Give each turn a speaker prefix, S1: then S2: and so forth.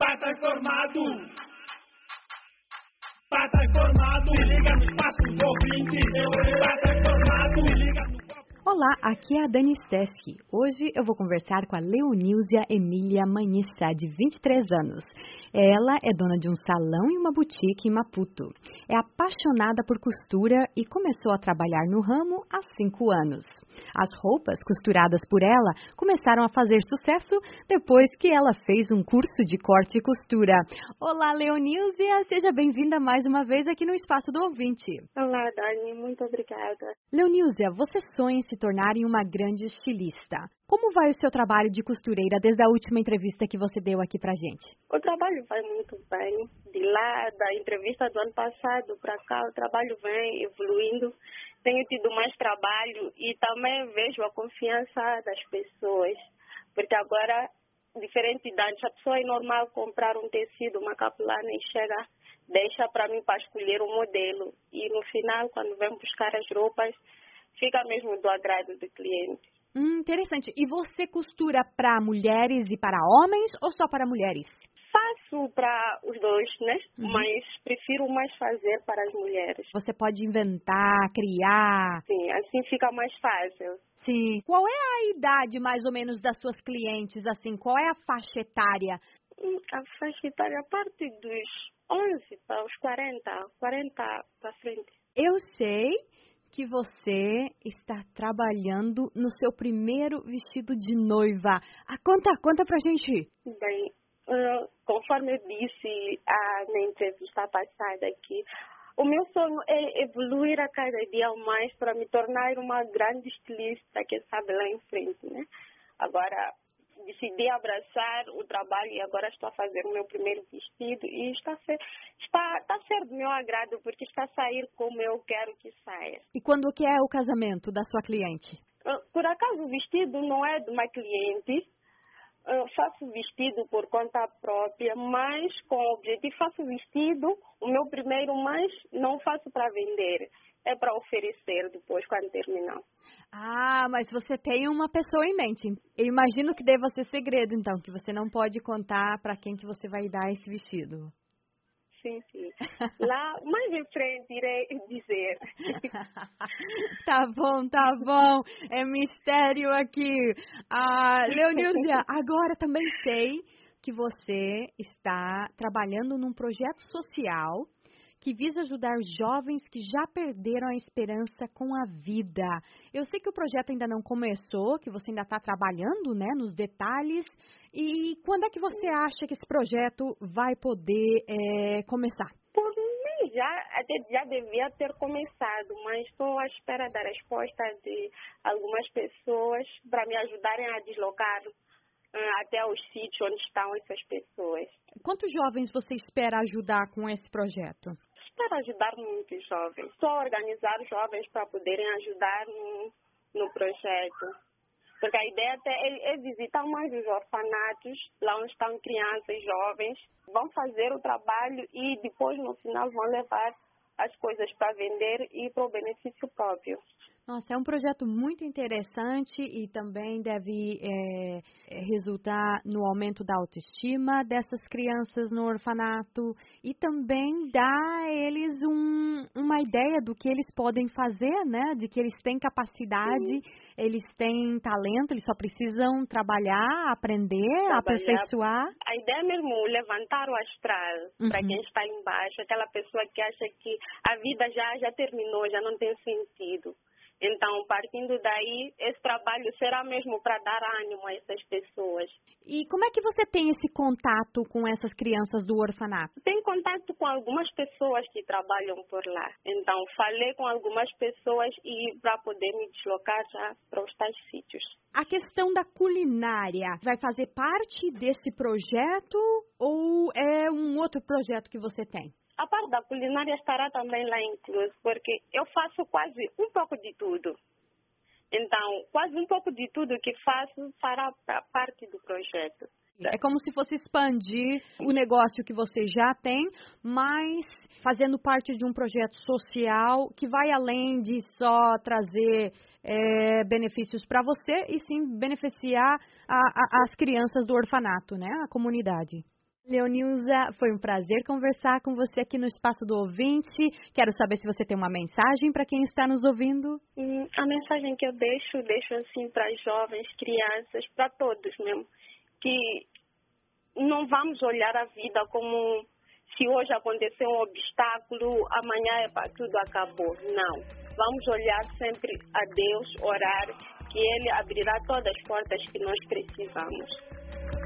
S1: Pata formado, pata formado, se liga no espaço do ouvinte, pata formado, se liga no...
S2: Olá, aqui é a Dani Steschi. Hoje eu vou conversar com a Leonísia Emília Manissa, de 23 anos. Ela é dona de um salão e uma boutique em Maputo. É apaixonada por costura e começou a trabalhar no ramo há 5 anos. As roupas costuradas por ela começaram a fazer sucesso depois que ela fez um curso de corte e costura. Olá, Leonísia, seja bem-vinda mais uma vez aqui no Espaço do Ouvinte.
S3: Olá, Dani, muito obrigada.
S2: Leonísia, você sonha em se tornar uma grande estilista. Como vai o seu trabalho de costureira desde a última entrevista que você deu aqui pra gente?
S3: O trabalho vai muito bem. De lá, da entrevista do ano passado para cá, o trabalho vem evoluindo. Tenho tido mais trabalho e também vejo a confiança das pessoas. Porque agora, diferente de antes, a pessoa é normal comprar um tecido, uma capulana e chega, deixa para mim para escolher o modelo. E no final, quando vem buscar as roupas, fica mesmo do agrado do cliente.
S2: Interessante. E você costura para mulheres e para homens ou só para mulheres?
S3: Faço para os dois, né? Mas prefiro mais fazer para as mulheres.
S2: Você pode inventar, criar.
S3: Sim, assim fica mais fácil.
S2: Sim. Qual é a idade mais ou menos das suas clientes, assim? Qual é a faixa etária?
S3: A faixa etária a partir dos 11 para os 40 para frente.
S2: Eu sei que você está trabalhando no seu primeiro vestido de noiva. Conta pra gente.
S3: Bem, conforme eu disse na entrevista passada aqui, o meu sonho é evoluir a cada dia mais para me tornar uma grande estilista, quem sabe lá em frente, né? Agora, decidi abraçar o trabalho e agora estou a fazer o meu primeiro vestido e está a ser do meu agrado porque está a sair como eu quero que saia.
S2: E quando que é o casamento da sua cliente?
S3: Por acaso o vestido não é de uma cliente, faço vestido por conta própria, mas com o objetivo faço vestido, o meu primeiro, mas não faço para vender. É para oferecer depois, quando terminar.
S2: Ah, mas você tem uma pessoa em mente. Eu imagino que deva ser segredo, então, que você não pode contar para quem que você vai dar esse vestido.
S3: Sim, sim. Lá, mais em frente, irei dizer.
S2: Tá bom. É mistério aqui. Leonísia, agora também sei que você está trabalhando num projeto social que visa ajudar jovens que já perderam a esperança com a vida. Eu sei que o projeto ainda não começou, que você ainda está trabalhando, né, nos detalhes. E quando é que você acha que esse projeto vai poder começar?
S3: Por mim, já devia ter começado, mas estou à espera da resposta de algumas pessoas para me ajudarem a deslocar até os sítios onde estão essas pessoas.
S2: Quantos jovens você espera ajudar com esse projeto?
S3: Espero ajudar muitos jovens. Só organizar jovens para poderem ajudar no projeto. Porque a ideia até é visitar mais os orfanatos, lá onde estão crianças jovens. Vão fazer o trabalho e depois, no final, vão levar as coisas para vender e para o benefício próprio.
S2: Nossa, é um projeto muito interessante e também deve resultar no aumento da autoestima dessas crianças no orfanato e também dar a eles uma ideia do que eles podem fazer, né? De que eles têm capacidade, eles têm talento, eles só precisam trabalhar, aprender, aperfeiçoar.
S3: A ideia é mesmo levantar o astral para quem está embaixo, aquela pessoa que acha que a vida já terminou, já não tem sentido. Então, partindo daí, esse trabalho será mesmo para dar ânimo a essas pessoas.
S2: E como é que você tem esse contato com essas crianças do orfanato?
S3: Tenho contato com algumas pessoas que trabalham por lá. Então, falei com algumas pessoas e para poder me deslocar já para os tais sítios.
S2: A questão da culinária vai fazer parte desse projeto ou é um outro projeto que você tem?
S3: A parte da culinária estará também lá incluso, porque eu faço quase um pouco de tudo. Então, quase um pouco de tudo que faço fará parte do projeto.
S2: É como se fosse expandir o negócio que você já tem, mas fazendo parte de um projeto social que vai além de só trazer benefícios para você e sim beneficiar as crianças do orfanato, né? A comunidade. Leonilza, foi um prazer conversar com você aqui no Espaço do Ouvinte. Quero saber se você tem uma mensagem para quem está nos ouvindo.
S3: A mensagem que eu deixo assim para jovens, crianças, para todos mesmo, que não vamos olhar a vida como se hoje aconteceu um obstáculo, amanhã tudo acabou. Não. Vamos olhar sempre a Deus, orar, que Ele abrirá todas as portas que nós precisamos.